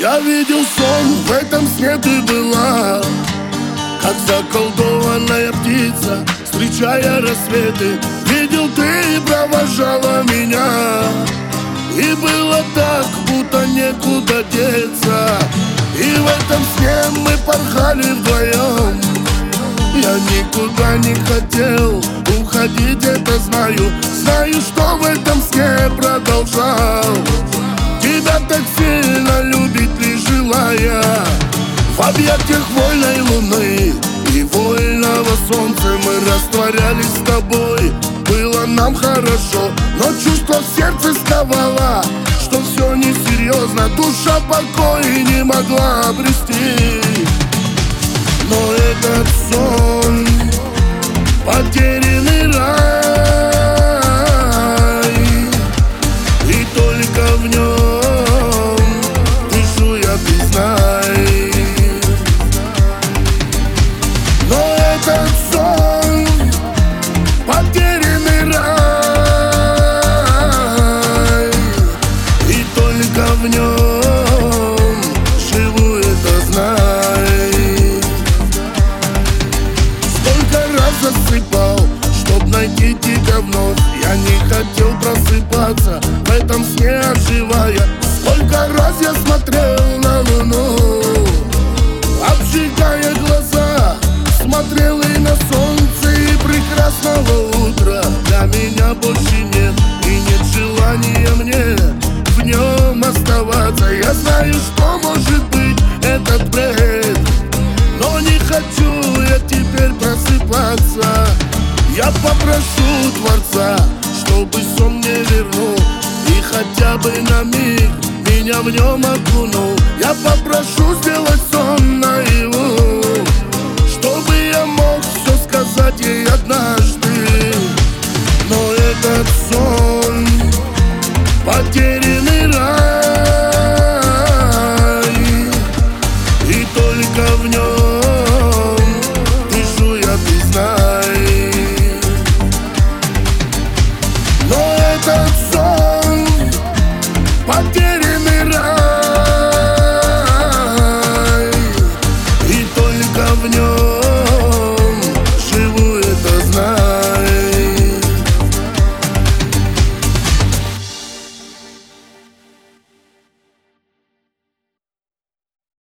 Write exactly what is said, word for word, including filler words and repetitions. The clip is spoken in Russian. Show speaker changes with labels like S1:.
S1: Я видел сон, в этом сне ты была, как заколдованная птица, встречая рассветы. Видел, ты провожала меня, и было так, будто некуда деться. И в этом сне мы порхали вдвоем. Я никуда не хотел уходить, это знаю. Знаю, что в этом сне продолжал тебя так сильно любить, лишь желая. В объятиях вольной луны и вольного солнца мы растворялись с тобой. Было нам хорошо, но чувство в сердце сковало, что все несерьезно, душа покоя не могла обрести. Но этот сон — потерянный рай, и только в нем дышу я, признай. Но этот сон — потерянный рай, и только в нем живу, это знай. Засыпал, чтоб найти тебя вновь. Я не хотел просыпаться, в этом сне оживая. Сколько раз я смотрел на луну, обжигая глаза, смотрел и на солнце, и прекрасного утра для меня больше нет, и нет желания мне в нем оставаться. Я знаю, что может быть этот бред, но не хочу я теперь просыпаться. Я попрошу Творца, чтобы сон мне вернул, и хотя бы на миг меня в нем окунул. Я попрошу сделать сон наяву, чтобы я мог все сказать ей однажды. Но этот сон — потерянный рай, и только в нем